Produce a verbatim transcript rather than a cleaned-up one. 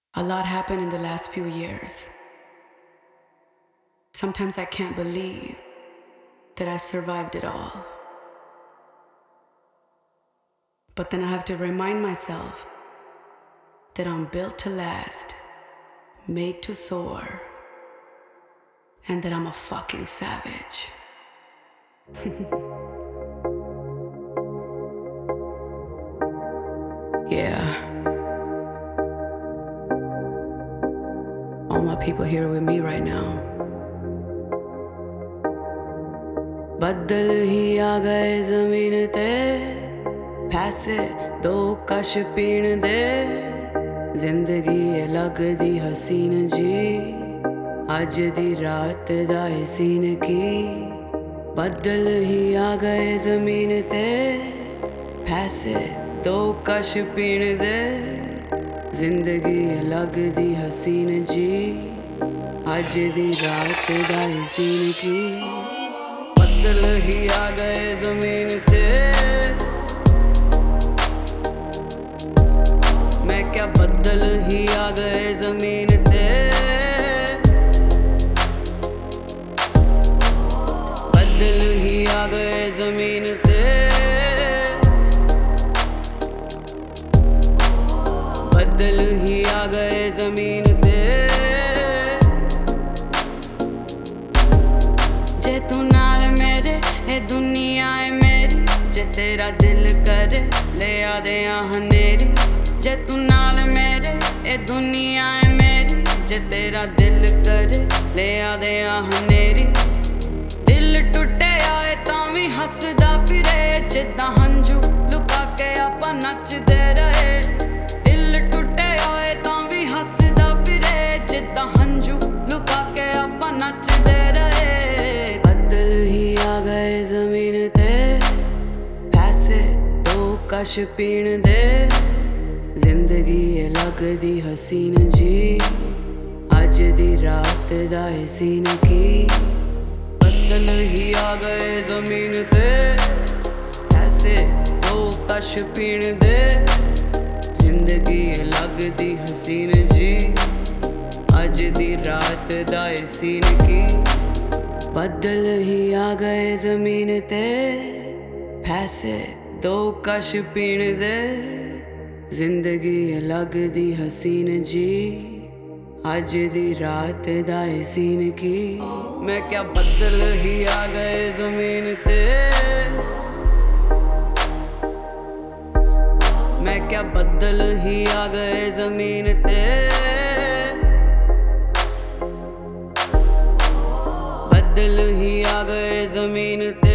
A lot happened in the last few years. Sometimes I can't believe that I survived it all. But then I have to remind myself that I'm built to last, made to soar, and that I'm a fucking savage. Yeah. All my people here with me right now. बदल ही आ गए ज़मीन ते, पैसे दो कश पीण दे, जिंदगी है लगदी हसीन जी, अज दी रात दा है सीन की। बदल ही आ गए ज़मीन ते, पैसे दो कश पीण दे, जिंदगी है लगदी हसीन जी, अज दी रात दा है सीन की। बदल ही आ गए ज़मीन ते, मैं क्या बदल ही आ गए ज़मीन ते, बदल ही आ गए ज़मीन ते, बदल ही आ गए ज़मीन ते। जे तू नाल मेरे ए दुनिया है मेरी, जे तेरा दिल करे ले आ दे हनेरी। जे तू नाल मेरे ए दुनिया है मेरी, जे तेरा दिल करे ले आ दे हनेरी। दिल टुटे आए तां भी हसदा फिरे, जिद्दां हंझू लुका के आपां नचदे रहे। दिल टुटे आए तां भी हसदा फिरे, जिद्दां हंझू लुका के आपां नचदे रहे। बदल ही आ गए ज़मीन ते, पैसे दो कश पीण दे, जिंदगी है लगदी हसीन जी, अज दी रात दा है सीन की। बदल ही आ गए ज़मीन ते, पैसे दो कश पीण दे, जिंदगी है लगदी हसीन जी, अज दी रात दा है सीन की। बदल ही आ गए ज़मीन ते, पैसे दो कश पीण दे, जिंदगी है लगदी हसीन जी, अज दी रात दा है सीन की। मैं क्या बदल ही आ गए ज़मीन ते, मैं क्या बदल ही आ गए ज़मीन ते, बदल ही आ गए ज़मीन ते।